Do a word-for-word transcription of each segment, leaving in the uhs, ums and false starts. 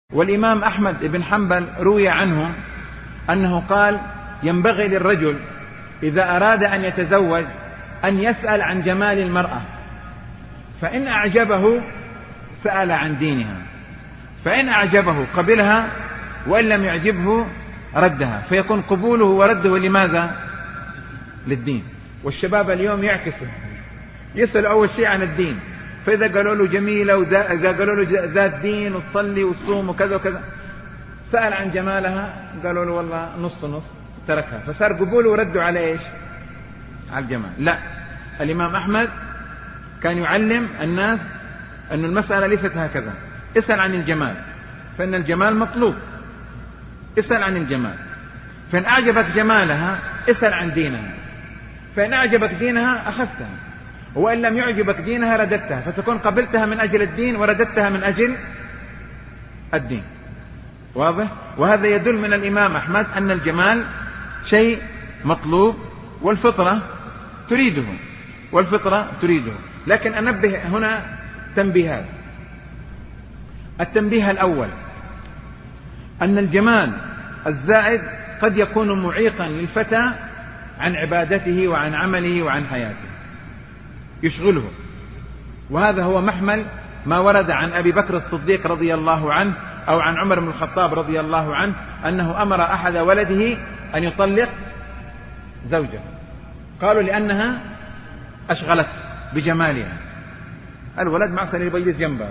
والإمام أحمد بن حنبل روي عنه أنه قال: ينبغي للرجل إذا أراد أن يتزوج أن يسأل عن جمال المرأة، فإن أعجبه سأل عن دينها، فإن أعجبه قبلها، وإن لم يعجبه ردها، فيكون قبوله ورده لماذا؟ للدين. والشباب اليوم يعكسوا، يسأل أول شيء عن الدين، فإذا قالوا له جميلة وإذا قالوا له ذات دين وتصلي وتصوم وكذا وكذا، سأل عن جمالها قالوا له والله نص نص، تركها، فصار قبوله ورده على إيش؟ على الجمال. لا، الإمام أحمد كان يعلم الناس أن المسألة ليست هكذا، اسأل عن الجمال فإن الجمال مطلوب، اسأل عن الجمال، فإن أعجبك جمالها اسأل عن دينها، فإن أعجبك دينها أخذتها، وإن لم يعجبك دينها رددتها، فتكون قبلتها من أجل الدين ورددتها من أجل الدين. واضح؟ وهذا يدل من الإمام أحمد أن الجمال شيء مطلوب والفطرة تريده والفطرة تريده. لكن أنبه هنا تنبيهات. التنبيه الأول أن الجمال الزائد قد يكون معيقا للفتى عن عبادته وعن عمله وعن حياته، يشغله. وهذا هو محمل ما ورد عن أبي بكر الصديق رضي الله عنه أو عن عمر بن الخطاب رضي الله عنه أنه أمر أحد ولده أن يطلق زوجه، قالوا لأنها أشغلت بجمالها. الولد ما عشان يبقى يجلس جنبها،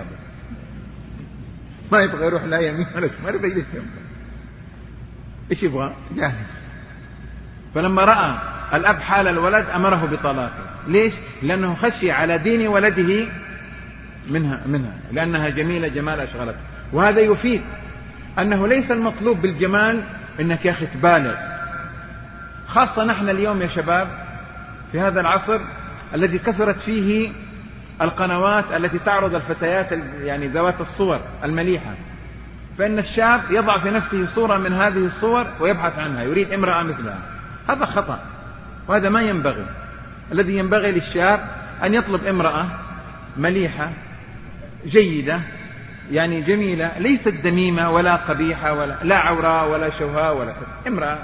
ما يبغى يروح لا يمين ولا شمال، يبغى يجلس جنبها. إيش يبغى؟ جاهز. فلما رأى الأب حال الولد أمره بطلاقه. ليش؟ لأنه خشي على دين ولده منها منها لأنها جميلة جمال أشغلت. وهذا يفيد أنه ليس المطلوب بالجمال إنك يا أخي تبالغ، خاصة نحن اليوم يا شباب في هذا العصر الذي كثرت فيه القنوات التي تعرض الفتيات يعني ذوات الصور المليحة، فإن الشاب يضع في نفسه صورة من هذه الصور ويبحث عنها، يريد امرأة مثلها. هذا خطأ وهذا ما ينبغي. الذي ينبغي للشاب أن يطلب امرأة مليحة جيدة، يعني جميلة، ليست دميمة ولا قبيحة ولا لا عوراء ولا شوهاء ولا امرأة.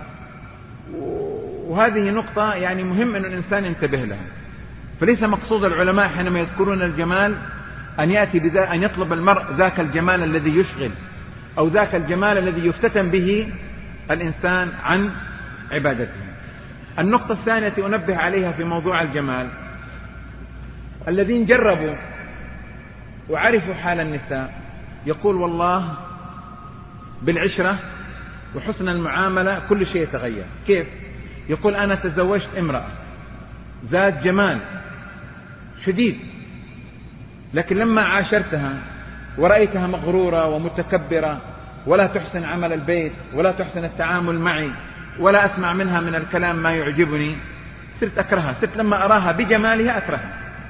وهذه نقطة يعني مهم أن الإنسان ينتبه لها. فليس مقصود العلماء حينما يذكرون الجمال أن يأتي بذا أن يطلب المرء ذاك الجمال الذي يشغل أو ذاك الجمال الذي يفتتن به الإنسان عن عبادته. النقطة الثانية التي أنبه عليها في موضوع الجمال، الذين جربوا وعرفوا حال النساء يقول والله بالعشرة وحسن المعاملة كل شيء يتغير. كيف؟ يقول أنا تزوجت امرأة ذات جمال شديد، لكن لما عاشرتها ورأيتها مغرورة ومتكبرة ولا تحسن عمل البيت ولا تحسن التعامل معي ولا أسمع منها من الكلام ما يعجبني، صرت أكرهها، صرت لما أراها بجمالها أكرهها.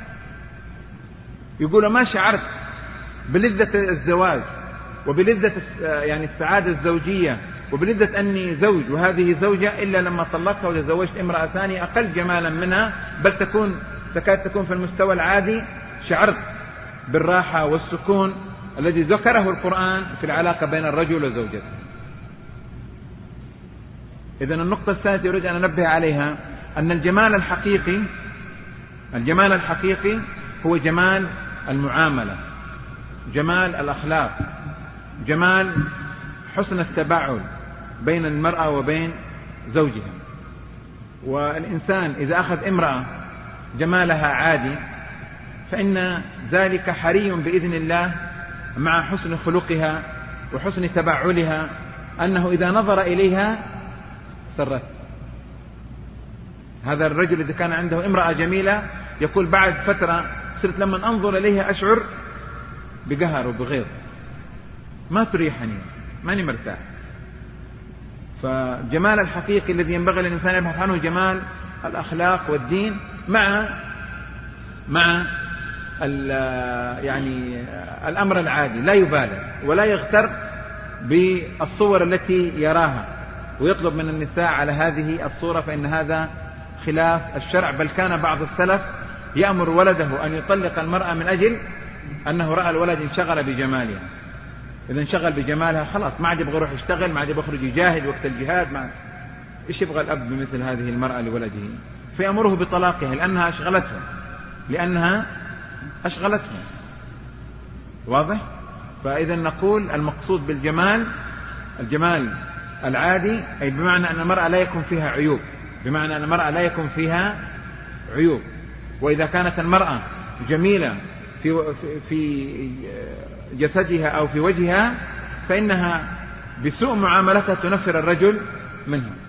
يقول ما شعرت بلذة الزواج وبلذة يعني السعادة الزوجية وبلذة أني زوج وهذه زوجة إلا لما طلقتها وتزوجت امرأة ثانية أقل جمالا منها، بل تكون تكاد تكون في المستوى العادي. شعرت بالراحة والسكون الذي ذكره القرآن في العلاقة بين الرجل وزوجته. إذن النقطة الثالثة يريد أن أنبه عليها أن الجمال الحقيقي الجمال الحقيقي هو جمال المعاملة، جمال الأخلاق، جمال حسن التباعد بين المرأة وبين زوجها. والإنسان إذا أخذ امرأة جمالها عادي فإن ذلك حري بإذن الله مع حسن خلقها وحسن تبعلها أنه إذا نظر إليها سرت. هذا الرجل إذا كان عنده امرأة جميلة يقول بعد فترة صرت لما أنظر إليها أشعر بقهر وبغيظ، ما تريحني، ماني مرتاح. فجمال الحقيقي الذي ينبغي للإنسان يبحث عنه جمال الأخلاق والدين مع مع يعني الأمر العادي، لا يبالغ ولا يغتر بالصور التي يراها ويطلب من النساء على هذه الصورة، فإن هذا خلاف الشرع. بل كان بعض السلف يأمر ولده أن يطلق المرأة من أجل أنه رأى الولد انشغل بجمالها. إذا انشغل بجمالها خلاص ما عاد يبغى يروح يشتغل، ما عاد يبغى يخرج يجاهد وقت الجهاد، ما إيش يبغى الأب بمثل هذه المرأة لولده؟ فيأمره بطلاقها لأنها أشغلته لأنها أشغلته واضح؟ فإذا نقول المقصود بالجمال الجمال العادي، أي بمعنى أن المرأة لا يكون فيها عيوب، بمعنى أن المرأة لا يكون فيها عيوب. وإذا كانت المرأة جميلة في في جسدها أو في وجهها فإنها بسوء معاملتها تنفر الرجل منها.